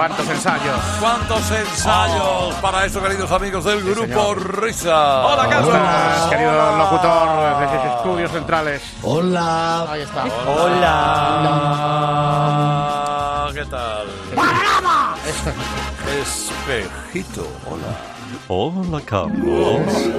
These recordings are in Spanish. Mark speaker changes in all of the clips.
Speaker 1: ¿Cuántos ensayos?
Speaker 2: ¿Cuántos ensayos para esto, queridos amigos del Grupo Risa? Hola, Carlos.
Speaker 1: Querido locutor de Estudios Centrales.
Speaker 3: Hola.
Speaker 1: Ahí está.
Speaker 2: Hola. ¿Qué tal?
Speaker 1: ¡Panorama!
Speaker 2: Espejito. Hola.
Speaker 4: Hola, Carlos.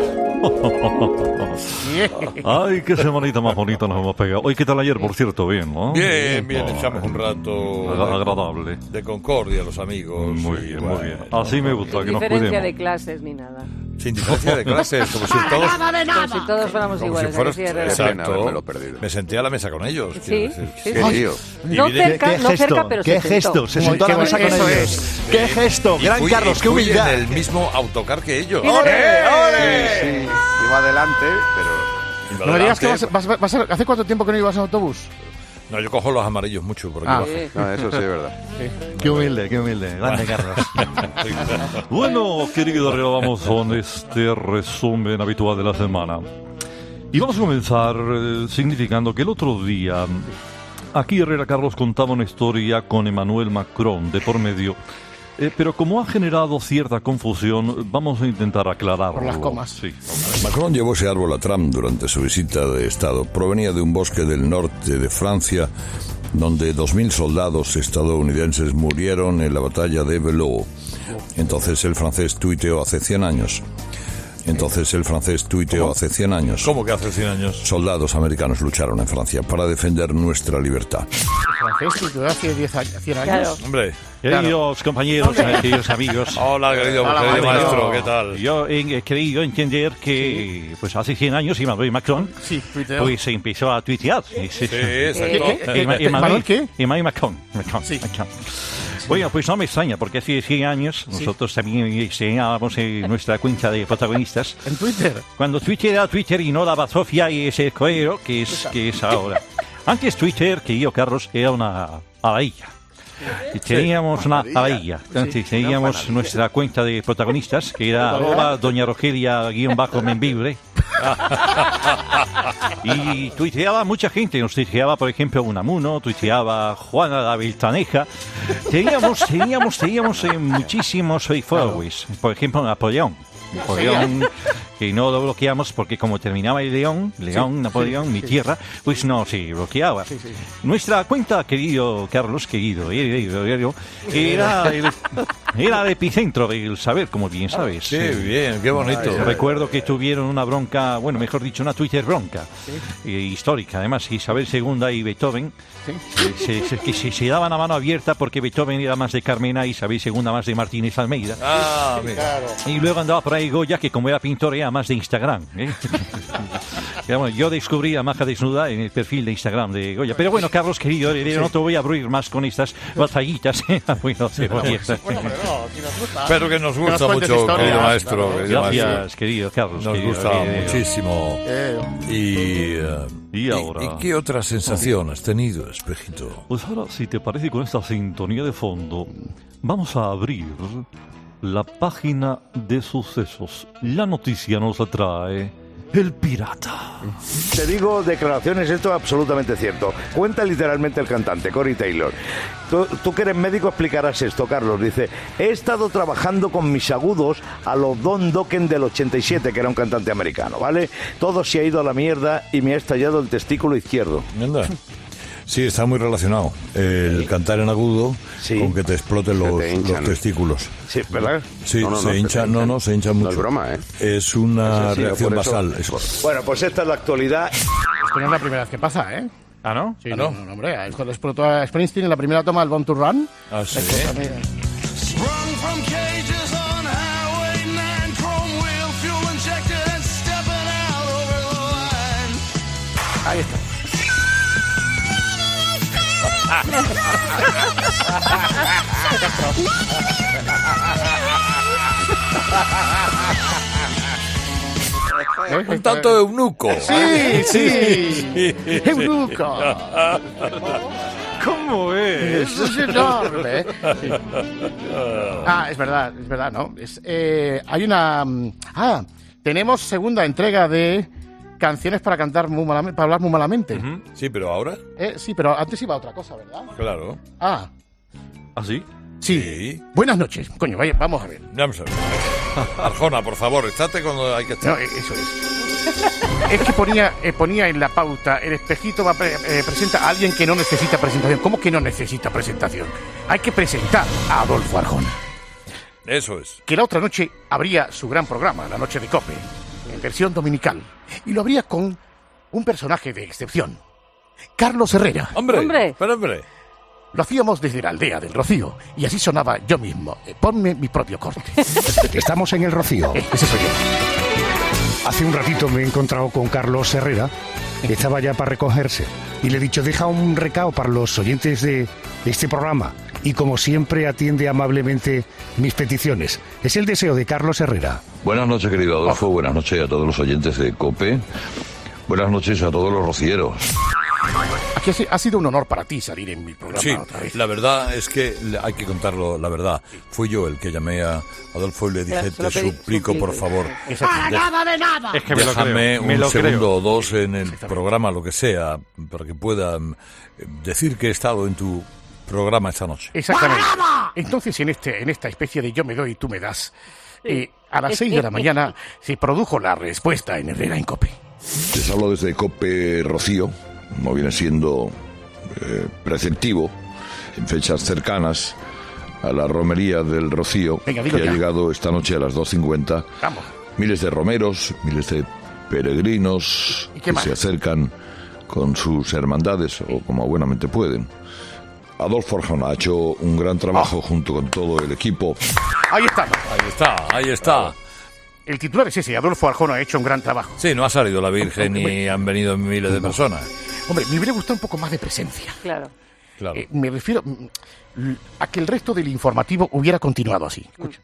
Speaker 4: Ay, qué semanita más bonita nos hemos pegado. Hoy, ¿qué tal ayer, por cierto? Bien, ¿no?
Speaker 2: Bien, echamos un rato
Speaker 4: agradable.
Speaker 2: de concordia los amigos.
Speaker 4: Muy bien, muy bien. Así me gusta, que
Speaker 5: Sin
Speaker 4: nos
Speaker 5: diferencia
Speaker 4: cuidemos.
Speaker 5: de clases ni nada.
Speaker 2: Sin diferencia de clases, como si todos...
Speaker 5: Como si todos fuéramos
Speaker 2: Como
Speaker 5: iguales.
Speaker 2: si fueras...
Speaker 5: ¿a que sí, Herrera?
Speaker 2: Exacto. Me senté a la mesa con ellos.
Speaker 5: Sí,
Speaker 2: quiero decir.
Speaker 5: sí,
Speaker 3: Qué
Speaker 5: sí.
Speaker 3: tío.
Speaker 5: No cerca, pero
Speaker 3: ¿Qué
Speaker 5: se
Speaker 3: gesto?
Speaker 5: sentó.
Speaker 3: Se sentó a la mesa con
Speaker 1: Eso
Speaker 3: ellos.
Speaker 1: es.
Speaker 3: ¡Qué gesto!
Speaker 2: Y
Speaker 3: Gran
Speaker 2: fui-
Speaker 3: Carlos,
Speaker 2: y
Speaker 3: qué
Speaker 2: fui
Speaker 3: humildad.
Speaker 2: en el mismo autocar que ellos.
Speaker 6: Sí, iba adelante, pero...
Speaker 1: No me digas que vas a... ¿Hace cuánto tiempo que no ibas en autobús?
Speaker 2: No, yo cojo los amarillos mucho porque bajo.
Speaker 5: Sí.
Speaker 6: No, eso sí es verdad.
Speaker 3: Qué humilde, qué humilde. Grande Carlos.
Speaker 4: Bueno, querido Herrera, vamos con este resumen habitual de la semana. Y vamos a comenzar significando que el otro día, aquí Herrera Carlos contaba una historia con Emmanuel Macron de por medio, pero como ha generado cierta confusión, vamos a intentar aclararlo.
Speaker 1: Por las comas.
Speaker 4: Sí.
Speaker 2: Macron llevó ese árbol a Trump durante su visita de Estado. Provenía de un bosque del norte de Francia, donde 2.000 soldados estadounidenses murieron en la batalla de Bellow. Entonces el francés tuiteó hace 100 años. ¿Cómo que hace 100 años? Soldados americanos lucharon en Francia para defender nuestra libertad.
Speaker 1: El francés que hace 100 años.
Speaker 5: Claro.
Speaker 2: Hombre.
Speaker 4: Queridos compañeros, queridos amigos.
Speaker 2: Hola, querido maestro, ¿qué tal?
Speaker 4: Yo he querido entender que pues hace 100 años Emmanuel Macron
Speaker 1: Sí, tuiteo.
Speaker 4: pues empezó a tuitear.
Speaker 2: Sí, exacto.
Speaker 1: ¿Emmanuel qué?
Speaker 4: Emmanuel Macron.
Speaker 1: Sí.
Speaker 4: Bueno, pues no me extraña, porque hace 100 años nosotros también estrenábamos en nuestra cuenta de protagonistas.
Speaker 1: En Twitter.
Speaker 4: Cuando Twitter era Twitter y no la bazofia y ese coero que es ahora. Antes Twitter, querido Carlos, era una abadilla. Y teníamos una abadilla. Antes teníamos nuestra cuenta de protagonistas, que era Doña Rogelia_Membibre. Y tuiteaba mucha gente. Nos tuiteaba, por ejemplo, Unamuno, tuiteaba Juana la Beltraneja. Teníamos muchísimos followers. Por ejemplo, Napoleón, que no lo bloqueamos porque como terminaba el Napoleón, mi tierra, pues no se bloqueaba. Nuestra cuenta, querido Carlos, era el epicentro del saber, como bien sabes.
Speaker 2: Qué bien, qué bonito.
Speaker 4: Recuerdo que tuvieron una bronca, bueno, mejor dicho, una Twitter bronca, histórica. Además, Isabel II y Beethoven se daban a mano abierta porque Beethoven era más de Carmena y Isabel II más de Martínez Almeida.
Speaker 2: Ah, mira.
Speaker 4: Y luego andaba por ahí Goya, que como era pintor era más de Instagram. Bueno, yo descubrí a Maja desnuda en el perfil de Instagram de Goya. Pero bueno, Carlos, querido, no te voy a aburrir más con estas batallitas. Bueno,
Speaker 2: Pero que nos gusta
Speaker 1: cuentes
Speaker 2: mucho,
Speaker 1: historias,
Speaker 2: querido maestro.
Speaker 1: claro.
Speaker 2: querido maestro.
Speaker 4: Gracias, querido Carlos.
Speaker 2: Nos gusta muchísimo.
Speaker 4: Y ahora.
Speaker 2: ¿Y qué otra sensación has tenido, espejito?
Speaker 4: Pues ahora, si te parece, con esta sintonía de fondo, vamos a abrir la página de sucesos. La noticia nos la trae el pirata.
Speaker 6: Te digo declaraciones, esto es absolutamente cierto. Cuenta literalmente el cantante, Corey Taylor. Tú que eres médico explicarás esto, Carlos. Dice, he estado trabajando con mis agudos a los Don Dokken del 87, que era un cantante americano, ¿vale? Todo se ha ido a la mierda y me ha estallado el testículo izquierdo.
Speaker 2: Anda. Sí, está muy relacionado el cantar en agudo con que te exploten los testículos.
Speaker 6: Sí, ¿verdad?
Speaker 2: Sí, se hinchan mucho.
Speaker 6: No es broma, ¿eh?
Speaker 2: Es una reacción
Speaker 6: por eso.
Speaker 2: basal.
Speaker 6: Bueno, pues esta es la actualidad.
Speaker 1: Esto no es la primera vez que pasa, ¿eh?
Speaker 4: ¿Ah, no?
Speaker 1: Sí,
Speaker 2: ¿Ah,
Speaker 1: no, hombre. Es cuando explotó a Springsteen en la primera toma del Born to Run.
Speaker 2: Ah, sí.
Speaker 1: Ahí está.
Speaker 2: Un tanto eunuco.
Speaker 1: Sí. Eunuco.
Speaker 4: ¿Cómo es?
Speaker 1: Eso es enorme. Sí. Ah, es verdad, ¿no? Hay una... tenemos segunda entrega de canciones para cantar muy malamente, para hablar muy malamente.
Speaker 2: Sí, pero ahora.
Speaker 1: Sí, pero antes iba a otra cosa, ¿verdad?
Speaker 2: Claro.
Speaker 1: Ah,
Speaker 4: ¿Ah, sí?
Speaker 1: Sí. Buenas noches. Coño, vaya, vamos a ver.
Speaker 2: Vamos a ver. Arjona, por favor, estate cuando hay que estar.
Speaker 1: No, eso es. Es que ponía en la pauta, el espejito presenta a alguien que no necesita presentación. ¿Cómo que no necesita presentación? Hay que presentar a Adolfo Arjona.
Speaker 2: Eso es.
Speaker 1: Que la otra noche habría su gran programa, La Noche de Cope, en versión dominical. Y lo habría con un personaje de excepción. Carlos Herrera.
Speaker 2: ¡Hombre! Pero hombre.
Speaker 1: Lo hacíamos desde la aldea del Rocío. Y así sonaba yo mismo. Ponme mi propio corte.
Speaker 7: Estamos en el Rocío.
Speaker 1: Ese soy yo.
Speaker 7: Hace un ratito me he encontrado con Carlos Herrera, que estaba ya para recogerse. Y le he dicho, deja un recado para los oyentes de este programa. Y como siempre atiende amablemente mis peticiones. Es el deseo de Carlos Herrera.
Speaker 2: Buenas noches, querido Adolfo. Buenas noches a todos los oyentes de COPE. Buenas noches a todos los rocieros.
Speaker 1: Aquí ha sido un honor para ti salir en mi programa
Speaker 2: Sí,
Speaker 1: otra vez.
Speaker 2: la verdad es que hay que contarlo, la verdad. Fui yo el que llamé a Adolfo y le dije, te suplico, por favor.
Speaker 1: ¡Para nada de nada!
Speaker 4: Es que me lo creo.
Speaker 2: Déjame
Speaker 4: Me
Speaker 2: un
Speaker 4: lo
Speaker 2: segundo
Speaker 4: creo.
Speaker 2: o dos en el programa, lo que sea, para que pueda decir que he estado en tu programa esta noche.
Speaker 1: Exactamente. Entonces, en esta especie de yo me doy y tú me das, a las 6 de la mañana se produjo la respuesta en Herrera en COPE.
Speaker 2: Les hablo desde COPE Rocío, como viene siendo preceptivo, en fechas cercanas a la romería del Rocío,
Speaker 1: Venga,
Speaker 2: que
Speaker 1: dilo
Speaker 2: ha
Speaker 1: ya.
Speaker 2: llegado esta noche a las 2:50.
Speaker 1: Vamos.
Speaker 2: Miles de romeros, miles de peregrinos
Speaker 1: ¿Y qué
Speaker 2: que
Speaker 1: más?
Speaker 2: se acercan con sus hermandades o como buenamente pueden. Adolfo Arjona ha hecho un gran trabajo junto con todo el equipo.
Speaker 1: Ahí está.
Speaker 2: Ahí está.
Speaker 1: El titular es ese, Adolfo Arjona ha hecho un gran trabajo.
Speaker 2: Sí, no ha salido la Virgen y han venido miles de personas.
Speaker 1: Hombre, me hubiera gustado un poco más de presencia.
Speaker 5: Claro.
Speaker 2: Claro.
Speaker 1: Me refiero a que el resto del informativo hubiera continuado así. Escucha.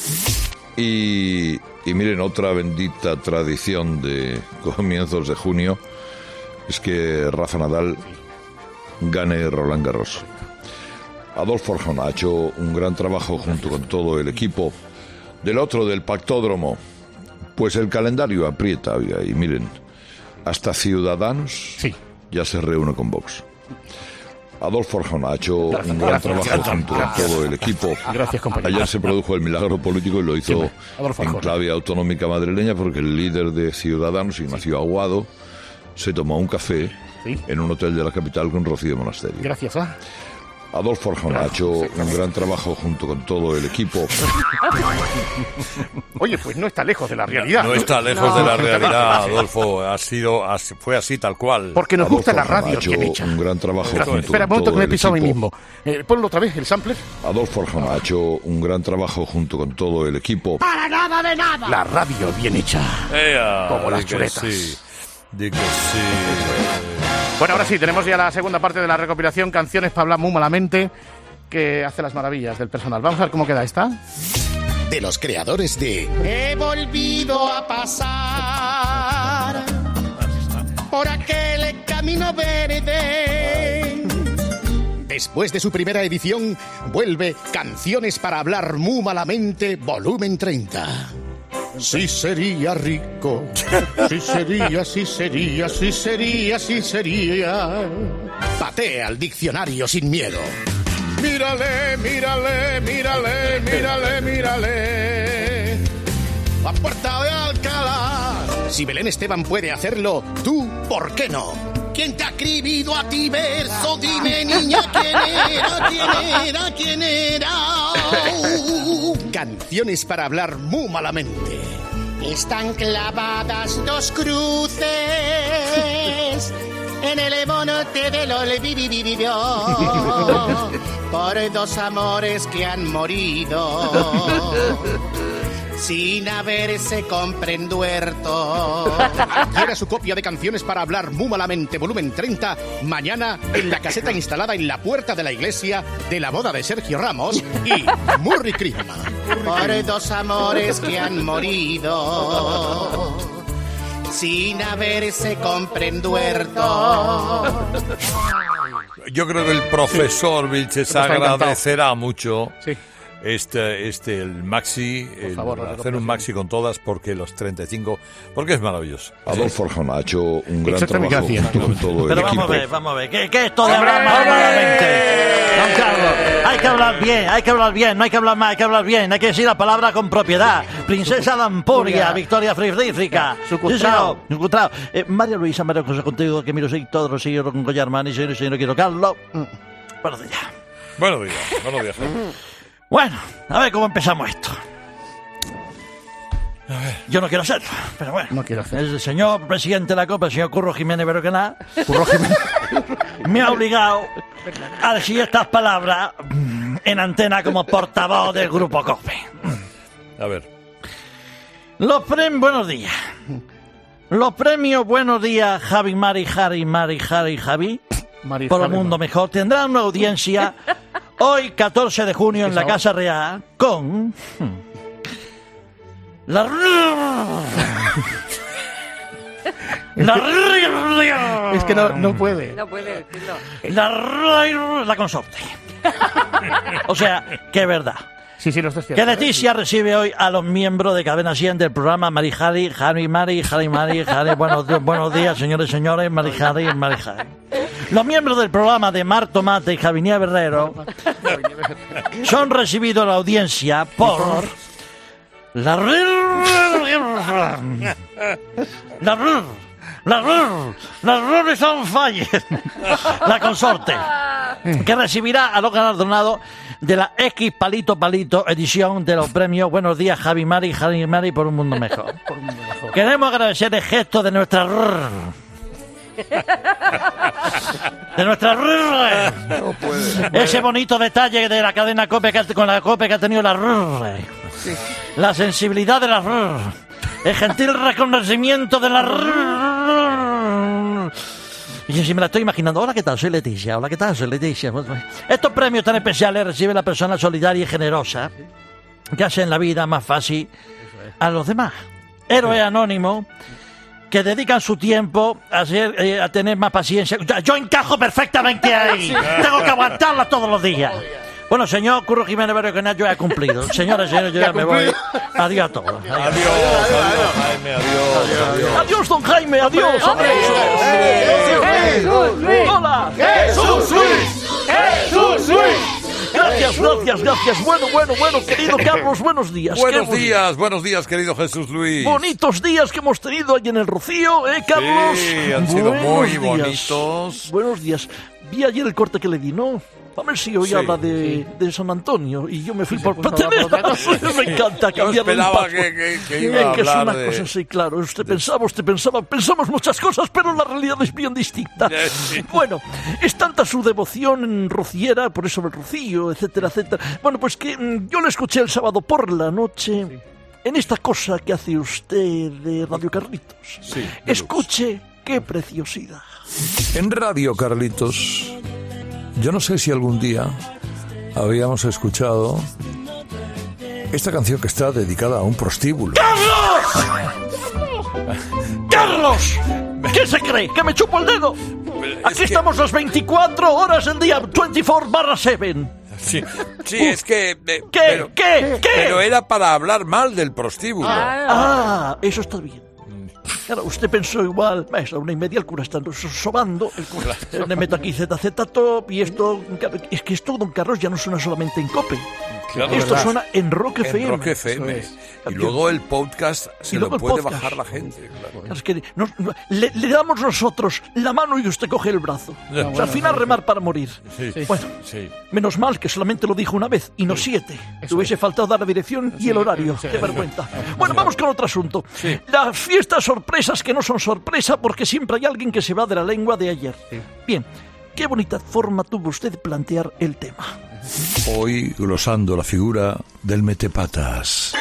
Speaker 2: Y miren, otra bendita tradición de comienzos de junio es que Rafa Nadal gane Roland Garros. Adolfo Arjona ha hecho un gran trabajo junto con todo el equipo. Del otro, del Pactódromo, pues el calendario aprieta, oiga, y miren, hasta Ciudadanos
Speaker 1: Sí.
Speaker 2: ya se reúne con Vox. Adolfo Arjona ha hecho un gran trabajo junto con todo el equipo.
Speaker 1: Gracias, compañero.
Speaker 2: Ayer se produjo el milagro político y lo hizo
Speaker 1: Adolfo
Speaker 2: en
Speaker 1: Arjona.
Speaker 2: clave autonómica madrileña porque el líder de Ciudadanos, Ignacio Aguado, se tomó un café
Speaker 1: Sí.
Speaker 2: en un hotel de la capital con Rocío Monasterio.
Speaker 1: Gracias,
Speaker 2: Adolfo Arjona ha hecho un gran trabajo junto con todo el equipo.
Speaker 1: Oye, pues no está lejos de la realidad.
Speaker 2: No está lejos de la realidad, Adolfo. Fue así tal cual.
Speaker 1: Porque nos gusta la
Speaker 2: Adolfo Arjona
Speaker 1: radio
Speaker 2: ha hecho
Speaker 1: bien hecha.
Speaker 2: un gran trabajo junto
Speaker 1: Espera un
Speaker 2: con
Speaker 1: momento
Speaker 2: todo
Speaker 1: que me he
Speaker 2: el
Speaker 1: pisado a mí
Speaker 2: equipo.
Speaker 1: mismo. Ponlo otra vez, el sampler.
Speaker 2: Adolfo Arjona ha hecho un gran trabajo junto con todo el equipo.
Speaker 1: ¡Para nada de nada! La radio bien hecha. Como las chuletas.
Speaker 2: Di que sí.
Speaker 1: Bueno, ahora sí, tenemos ya la segunda parte de la recopilación Canciones para hablar muy malamente, que hace las maravillas del personal. Vamos a ver cómo queda esta.
Speaker 8: De los creadores de
Speaker 9: He volvido a pasar por aquel camino verde.
Speaker 8: Después de su primera edición, vuelve Canciones para hablar muy malamente, volumen 30.
Speaker 1: Sí sería rico, sí sería, sí sería, sí sería, sí sería.
Speaker 8: Patea al diccionario sin miedo.
Speaker 1: Mírale, mírale, mírale, mírale, mírale.
Speaker 8: La puerta de Alcalá. Si Belén Esteban puede hacerlo, tú, ¿por qué no? ¿Quién te ha escribido a ti verso? Dime, niña, ¿quién era? ¿Quién era? ¿Quién era? Canciones para hablar muy malamente.
Speaker 9: Están clavadas dos cruces en el monte del olvido por dos amores que han morido sin haberse comprenduerto.
Speaker 8: Quiera su copia de Canciones para hablar muy malamente, volumen 30, mañana en la caseta instalada en la puerta de la iglesia de la boda de Sergio Ramos y Merry Christmas.
Speaker 9: Por dos amores que han morido sin haberse comprenduerto.
Speaker 2: Yo creo que el profesor Vilches agradecerá mucho
Speaker 1: Sí.
Speaker 2: el maxi, hacer un maxi con todas, porque los 35, porque es maravilloso. Adolfo Arjona ha hecho un gran trabajo junto con todo el
Speaker 4: Pero
Speaker 2: equipo.
Speaker 4: vamos a ver, ¿qué es esto de hablar más malamente? Don Carlos, hay que hablar bien, no hay que hablar más, hay que hablar bien, hay que decir la palabra con propiedad. Princesa de Ampuria, Victoria Friedrichica.
Speaker 1: Sucutrao.
Speaker 4: María Luisa, María José, contigo, que miro soy todos los señores con Collarmani, señor quiero Carlos. Buenos días.
Speaker 2: Buenos días.
Speaker 4: Bueno, a ver cómo empezamos esto. Yo no quiero hacerlo, pero bueno.
Speaker 1: No quiero hacerlo.
Speaker 4: El señor presidente de la Copa, el señor Curro Jiménez Beroquená, me ha obligado a decir estas palabras en antena como portavoz del Grupo COPE.
Speaker 2: A ver.
Speaker 4: Buenos días. Los premios Buenos Días Javi, Mari, Javi, por el mundo mejor, tendrán una audiencia hoy, 14 de junio, en la Casa Real, con...
Speaker 1: Es que no puede.
Speaker 5: No puede decirlo.
Speaker 4: La consorte. O sea, que es verdad.
Speaker 1: Sí, no estoy cierto.
Speaker 4: Que Leticia recibe hoy a los miembros de Cadena 100 del programa Marijari, Mari. Buenos días, señores y señores, Marijari. Los miembros del programa de Mar Tomate y Javier Herrero son recibidos a la audiencia por la is on fire. La consorte, que recibirá a los galardonados de la X Palito edición de los premios Buenos Días Javi, Mari por un mundo mejor. Queremos agradecer el gesto de nuestra ese bonito detalle de la cadena COPE con la COPE que ha tenido la sensibilidad de el gentil reconocimiento de Y si me la estoy imaginando, hola, ¿qué tal? Soy Leticia. Estos premios tan especiales recibe la persona solidaria y generosa que hace en la vida más fácil a los demás. Héroes anónimos que dedican su tiempo a tener más paciencia. Yo encajo perfectamente ahí. Tengo que aguantarla todos los días. Bueno, señor Curro Jiménez Beroquená, yo he cumplido. Señores, yo ya me voy. Adiós a todos.
Speaker 2: Adiós, Jaime, adiós.
Speaker 4: Adiós, don Jaime, adiós. Hola.
Speaker 8: ¡Jesús Luis!
Speaker 4: Gracias. Bueno, querido Carlos, buenos días.
Speaker 2: Buenos días, querido Jesús Luis.
Speaker 4: Bonitos días que hemos tenido allí en el Rocío, Carlos?
Speaker 2: Sí, han sido muy bonitos.
Speaker 4: Buenos días. Vi ayer el corte que le di, ¿no? A ver si hoy habla de San Antonio y yo me fui por Patenera. Me encanta cambiar de
Speaker 2: esperaba que iba a
Speaker 4: que es
Speaker 2: hablar
Speaker 4: una
Speaker 2: de...
Speaker 4: cosa así, claro. Usted pensaba, pensamos muchas cosas, pero la realidad es bien distinta.
Speaker 2: Sí.
Speaker 4: Bueno, es tanta su devoción rociera, por eso el Rocío, etcétera. Bueno, pues que yo le escuché el sábado por la noche en esta cosa que hace usted de Radio Carlitos.
Speaker 2: Sí,
Speaker 4: escuche qué preciosidad.
Speaker 2: En Radio Carlitos, yo no sé si algún día habíamos escuchado esta canción que está dedicada a un prostíbulo.
Speaker 4: ¡Carlos! ¿Qué se cree? ¿Que me chupo el dedo? Aquí estamos las 24 horas del día, 24/7.
Speaker 2: Sí, es que...
Speaker 4: ¿Qué?
Speaker 2: Pero era para hablar mal del prostíbulo.
Speaker 4: Eso está bien. Claro, usted pensó igual, es la 1:30, el cura está sobando, el cura le meto aquí ZZ Top y esto, es que esto, don Carlos, ya no suena solamente en COPE.
Speaker 2: Claro,
Speaker 4: esto
Speaker 2: ¿verdad?
Speaker 4: Suena en Rock FM.
Speaker 2: En Rock FM. Y luego el podcast se lo puede bajar la gente. Claro.
Speaker 4: Es que le damos nosotros la mano y usted coge el brazo. O sea, al final remar para morir.
Speaker 2: Sí.
Speaker 4: Bueno, menos mal que solamente lo dijo una vez y no 7. Te hubiese faltado dar la dirección y el horario. Qué vergüenza. Bueno, vamos con otro asunto. Las fiestas sorpresas que no son sorpresa porque siempre hay alguien que se va de la lengua de ayer. Bien, qué bonita forma tuvo usted de plantear el tema.
Speaker 2: Hoy glosando la figura del metepatas.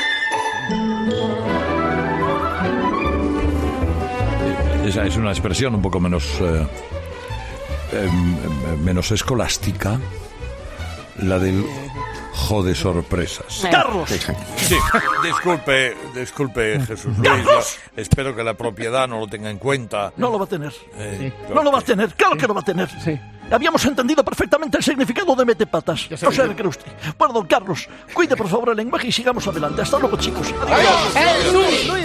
Speaker 2: Esa es una expresión un poco menos escolástica, la del jode sorpresas.
Speaker 4: ¡Carlos!
Speaker 2: Sí, disculpe Jesús Luis. Espero que la propiedad no lo tenga en cuenta.
Speaker 4: No lo va a tener. No lo va a tener, claro que lo va a tener. Habíamos entendido perfectamente el significado de metepatas. No sé de qué usted. Bueno, don Carlos, cuide por favor el lenguaje y sigamos adelante. Hasta luego, chicos. Adiós.
Speaker 5: ¡Jesús Luis!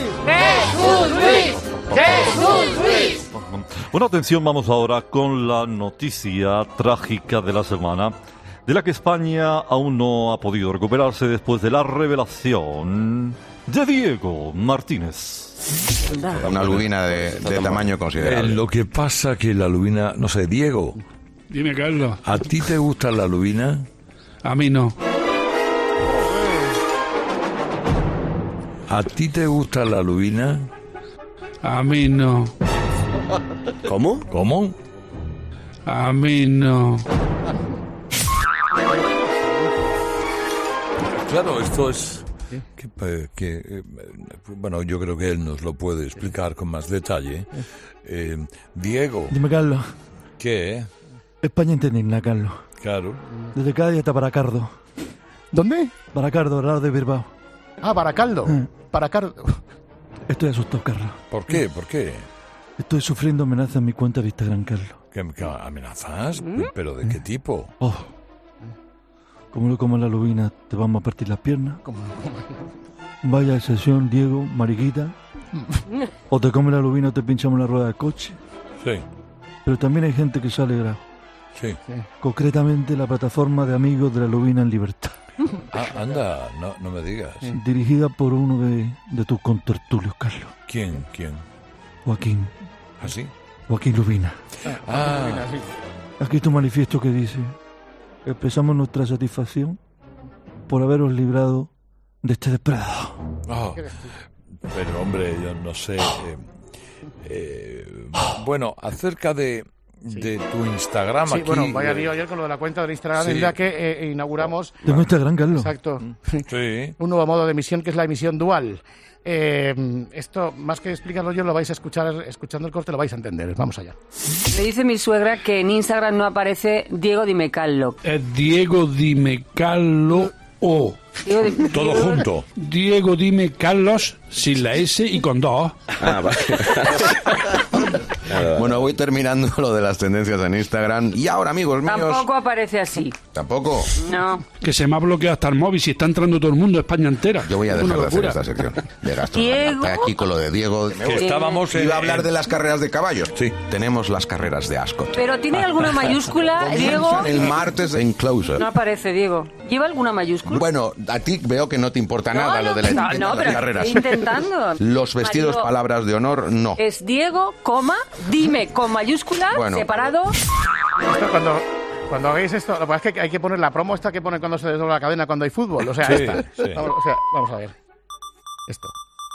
Speaker 5: ¡Jesús Luis!
Speaker 4: Bueno, atención, vamos ahora con la noticia trágica de la semana, de la que España aún no ha podido recuperarse después de la revelación de Diego Martínez.
Speaker 10: Una lubina de tamaño considerable.
Speaker 2: Lo que pasa que la lubina, no sé, Diego.
Speaker 11: Dime, Carlos.
Speaker 2: ¿A ti te gusta la lubina?
Speaker 11: A mí no.
Speaker 2: ¿A ti te gusta la lubina?
Speaker 11: A mí no.
Speaker 2: ¿Cómo? ¿Cómo?
Speaker 11: A mí no.
Speaker 2: Claro, esto es... bueno, yo creo que él nos lo puede explicar con más detalle. Diego.
Speaker 12: Dime, Carlos.
Speaker 2: ¿Qué?
Speaker 12: España indigna, Carlos.
Speaker 2: Claro.
Speaker 12: Desde Cádiz hasta Baracardo.
Speaker 1: ¿Dónde?
Speaker 12: Baracardo, al lado de Bilbao.
Speaker 1: Ah, Baracaldo. Baracardo.
Speaker 12: Estoy asustado, Carlos.
Speaker 2: ¿Por qué? ¿Por qué?
Speaker 12: Estoy sufriendo amenazas en mi cuenta de Instagram, Carlos.
Speaker 2: ¿Qué amenazas? ¿Pero de qué tipo?
Speaker 12: Oh. Como lo comas la lubina, te vamos a partir las piernas. Vaya sesión, Diego, mariquita. O te comes la lubina o te pinchamos la rueda del coche.
Speaker 2: Sí.
Speaker 12: Pero también hay gente que sale grave.
Speaker 2: Sí.
Speaker 12: Concretamente la plataforma de amigos de la lubina en libertad.
Speaker 2: Ah, anda, no me digas.
Speaker 12: Dirigida por uno de tus contertulios, Carlos.
Speaker 2: ¿Quién?
Speaker 12: Joaquín.
Speaker 2: ¿Ah, sí?
Speaker 12: Joaquín Lubina. Aquí tu manifiesto que dice: expresamos nuestra satisfacción por haberos librado de este depredador.
Speaker 2: Oh, pero hombre, yo no sé. Bueno, acerca de tu Instagram
Speaker 1: sí,
Speaker 2: aquí...
Speaker 1: bueno, vaya lío ayer con lo de la cuenta del Instagram, en la que inauguramos...
Speaker 12: ¿Tengo Instagram, Carlos?
Speaker 1: Exacto.
Speaker 2: Sí.
Speaker 1: Un nuevo modo de emisión que es la emisión dual. Esto, más que explicarlo yo, lo vais a escuchar, escuchando el corte lo vais a entender. Vamos allá.
Speaker 5: Me dice mi suegra que en Instagram no aparece Diego Dime Carlo.
Speaker 11: Diego Dime Carlo O.
Speaker 2: Todo junto.
Speaker 11: Diego Dime Carlos sin la S y con 2.
Speaker 10: Ah, vale. Bueno, voy terminando lo de las tendencias en Instagram. Y ahora, amigos míos...
Speaker 5: Tampoco aparece así.
Speaker 10: ¿Tampoco?
Speaker 5: No.
Speaker 11: Que se me ha bloqueado hasta el móvil si está entrando todo el mundo, España entera.
Speaker 10: Yo voy a dejar de hacer esta sección de gastronomía. Aquí con lo de Diego. Iba a hablar de las carreras de caballos. Sí. Tenemos las carreras de Ascot.
Speaker 5: ¿Pero tiene alguna mayúscula, Diego?
Speaker 10: El martes en Closer.
Speaker 5: No aparece, Diego. ¿Lleva alguna mayúscula?
Speaker 10: Bueno, a ti veo que no te importa nada lo de las carreras.
Speaker 5: Estoy intentando.
Speaker 10: Los vestidos, palabras de honor, no.
Speaker 5: Es Diego, dime con mayúscula, separado.
Speaker 1: Esto cuando hagáis esto, lo que pasa es que hay que poner la promo esta que pone cuando se desdobla la cadena cuando hay fútbol. O sea, esta.
Speaker 2: Sí.
Speaker 1: Vamos a ver. Esto.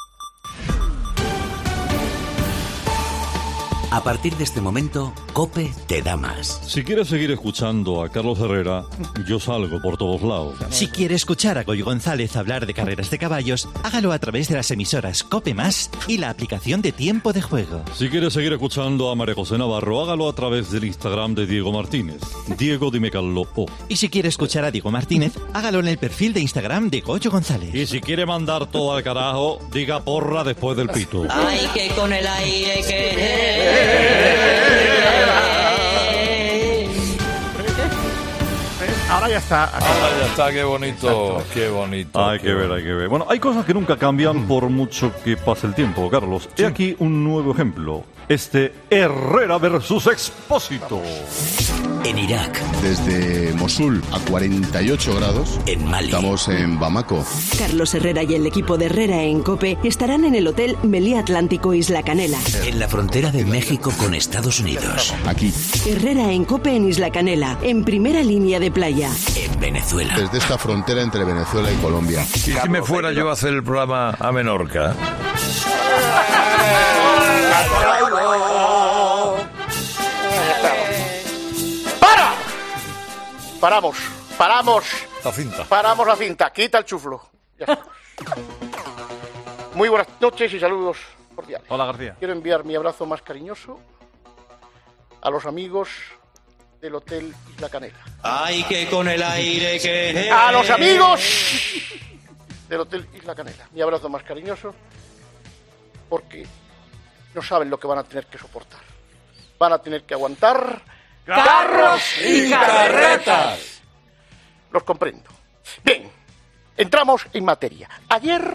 Speaker 13: A partir de este momento, COPE te da más.
Speaker 4: Si quieres seguir escuchando a Carlos Herrera, yo salgo por todos lados.
Speaker 14: Si quiere escuchar a Goyo González hablar de carreras de caballos, hágalo a través de las emisoras COPE Más y la aplicación de Tiempo de Juego.
Speaker 4: Si quieres seguir escuchando a María José Navarro, hágalo a través del Instagram de Diego Martínez. Diego Dime Carlo O.
Speaker 14: Y si quiere escuchar a Diego Martínez, hágalo en el perfil de Instagram de Goyo González.
Speaker 4: Y si quiere mandar todo al carajo, diga porra después del pito.
Speaker 15: Ay, que con el aire que...
Speaker 1: Ahora ya está.
Speaker 2: Qué bonito. Exacto. Qué bonito.
Speaker 4: Hay que ver. Bueno, hay cosas que nunca cambian por mucho que pase el tiempo, Carlos. He aquí un nuevo ejemplo. Herrera versus Expósito.
Speaker 13: En Irak.
Speaker 16: Desde Mosul a 48 grados.
Speaker 13: En Mali.
Speaker 16: Estamos en Bamako.
Speaker 17: Carlos Herrera y el equipo de Herrera en COPE estarán en el Hotel Meliá Atlántico Isla Canela.
Speaker 13: En la frontera de México con Estados Unidos.
Speaker 16: Aquí.
Speaker 17: Herrera en COPE en Isla Canela, en primera línea de playa.
Speaker 13: En Venezuela.
Speaker 16: Desde esta frontera entre Venezuela y Colombia.
Speaker 2: ¿Y si me fuera yo a hacer el programa a Menorca?
Speaker 1: Paramos.
Speaker 2: La cinta.
Speaker 1: Paramos la cinta. Quita el chuflo. Ya está. Muy buenas noches y saludos cordiales.
Speaker 4: Hola, García.
Speaker 1: Quiero enviar mi abrazo más cariñoso a los amigos del Hotel Isla Canela.
Speaker 15: Ay, que con el aire que...
Speaker 1: A los amigos del Hotel Isla Canela. Mi abrazo más cariñoso porque no saben lo que van a tener que soportar. Van a tener que aguantar
Speaker 8: carros y carretas.
Speaker 1: Los comprendo. Bien, entramos en materia. Ayer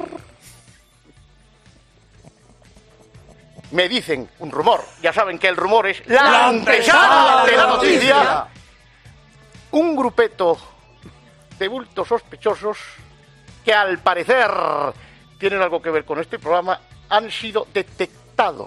Speaker 1: me dicen un rumor, ya saben que el rumor es la antesala de la noticia. Un grupeto de bultos sospechosos que al parecer tienen algo que ver con este programa han sido detectados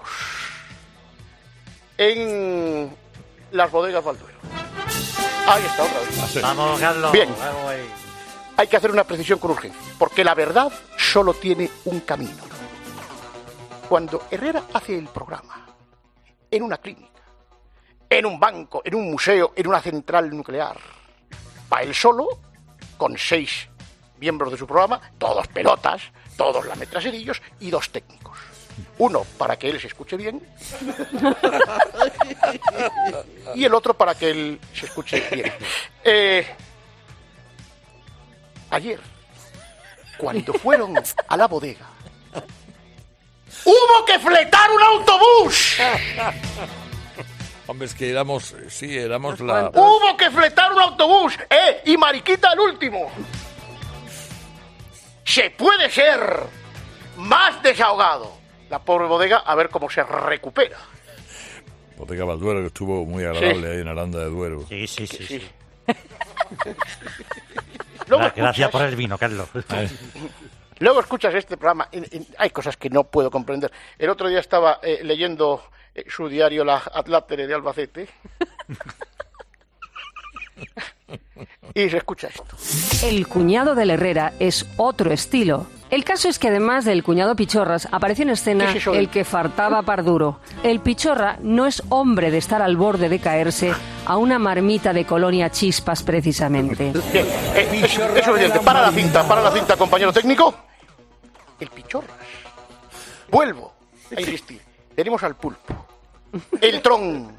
Speaker 1: en las bodegas Balduero. Ahí está otra vez.
Speaker 3: Vamos, Carlos.
Speaker 1: Bien.
Speaker 3: Vamos ahí.
Speaker 1: Hay que hacer una precisión con urgencia, porque la verdad solo tiene un camino. Cuando Herrera hace el programa en una clínica, en un banco, en un museo, en una central nuclear, va él solo, con 6 miembros de su programa, todos pelotas, todos lametraserillos y 2 técnicos. Uno para que él se escuche bien y el otro para que él se escuche bien. Ayer, cuando fueron a la bodega, ¡hubo que fletar un autobús!
Speaker 2: Hombre, es que éramos la...
Speaker 1: ¡Hubo que fletar un autobús! Y Mariquita el último. Se puede ser más desahogado. La pobre bodega, a ver cómo se recupera.
Speaker 2: Bodega Balduero, que estuvo muy agradable ahí en Aranda de Duero.
Speaker 3: Sí.
Speaker 1: Gracias
Speaker 3: por el vino, Carlos.
Speaker 1: Luego escuchas este programa, hay cosas que no puedo comprender. El otro día estaba leyendo su diario La Atlátere de Albacete y se escucha esto.
Speaker 5: El cuñado del Herrera es otro estilo. El caso es que además del cuñado Pichorras apareció en escena el que fartaba Parduro. El Pichorra no es hombre de estar al borde de caerse a una marmita de Colonia Chispas precisamente.
Speaker 1: Bien, es suficiente. Para la cinta, compañero técnico. El Pichorras. Vuelvo a insistir. Tenemos al Pulpo, el Tron,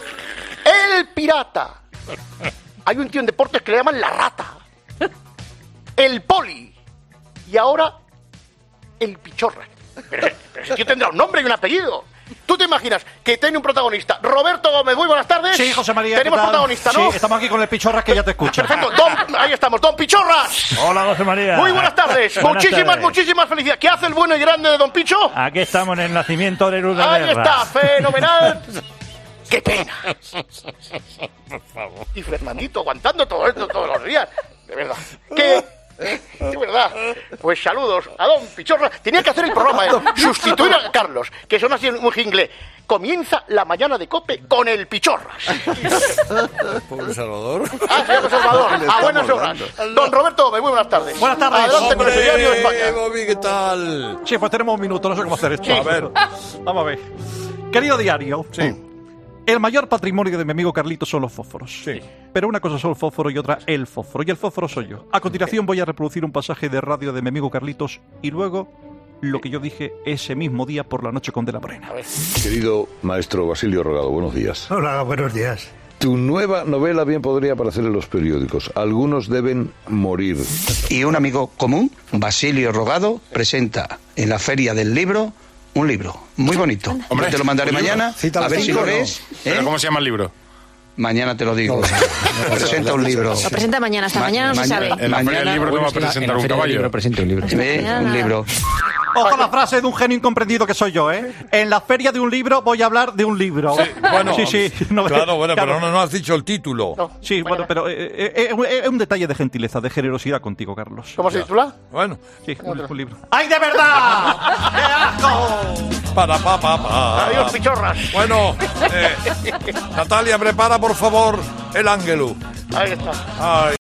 Speaker 1: el Pirata. Hay un tío en deportes que le llaman la Rata, el Poli y ahora el Pichorras. Pero ese tío tendrá un nombre y un apellido. ¿Tú te imaginas que tiene un protagonista? Roberto Gómez, muy buenas tardes.
Speaker 4: Sí, José María.
Speaker 1: Tenemos protagonista, ¿no?
Speaker 4: Sí, estamos aquí con el Pichorras que ya te escucha.
Speaker 1: Perfecto, ahí estamos, Don Pichorras.
Speaker 3: Hola, José María.
Speaker 1: Muy buenas tardes. Muchísimas felicidades. ¿Qué hace el bueno y grande de Don Picho?
Speaker 3: Aquí estamos en el nacimiento de Luz de
Speaker 1: Ahí
Speaker 3: Guerra.
Speaker 1: está, fenomenal. ¡Qué pena!
Speaker 2: Por favor.
Speaker 1: Y Fernandito aguantando todo esto todos los días. De verdad. ¿Qué? De verdad. Pues saludos a Don Pichorra. Tenía que hacer el programa, sustituir a Carlos, que son así un jingle. Comienza la mañana de COPE con el Pichorras.
Speaker 2: Pobre Salvador.
Speaker 1: Señor Salvador. A buenas horas. Don Roberto Gómez, muy buenas tardes.
Speaker 4: Buenas tardes.
Speaker 1: Adelante con el diario de España.
Speaker 2: Bobby, ¿qué tal?
Speaker 4: Sí, pues tenemos un minuto, no sé cómo hacer esto.
Speaker 1: Sí.
Speaker 4: A ver, vamos a ver. Querido diario.
Speaker 2: Sí.
Speaker 4: El mayor patrimonio de mi amigo Carlitos son los fósforos.
Speaker 2: Sí.
Speaker 4: Pero una cosa son el fósforo y otra el fósforo. Y el fósforo soy yo. A continuación voy a reproducir un pasaje de radio de mi amigo Carlitos y luego lo que yo dije ese mismo día por la noche con De la Morena.
Speaker 2: Querido maestro Basilio Rogado, buenos días.
Speaker 7: Hola, buenos días.
Speaker 2: Tu nueva novela bien podría aparecer en los periódicos. Algunos deben morir.
Speaker 18: Y un amigo común, Basilio Rogado, presenta en la Feria del Libro un libro muy bonito.
Speaker 10: Hombre,
Speaker 18: te lo mandaré mañana, a ver si lo lees.
Speaker 10: ¿Pero cómo se llama el libro?
Speaker 18: Mañana te lo digo. Presenta un libro.
Speaker 19: Lo presenta mañana, hasta mañana no se sabe.
Speaker 10: En la Feria del Libro no va a presentar un caballo.
Speaker 18: Presenta un libro. Un libro.
Speaker 4: Ojo a la frase de un genio incomprendido que soy yo, ¿eh? En la feria de un libro voy a hablar de un libro.
Speaker 2: Sí, bueno,
Speaker 4: sí. No,
Speaker 2: claro, bueno, pero no has dicho el título.
Speaker 1: No.
Speaker 4: Sí, bueno, pero es un detalle de gentileza, de generosidad contigo, Carlos.
Speaker 1: ¿Cómo se titula?
Speaker 2: Bueno.
Speaker 4: Sí, un libro. ¡Ay, de verdad! ¡Qué asco!
Speaker 2: Pa.
Speaker 1: Adiós, Pichorras.
Speaker 2: Bueno, Natalia, prepara por favor el ángelus.
Speaker 1: Ahí está.
Speaker 2: Ay.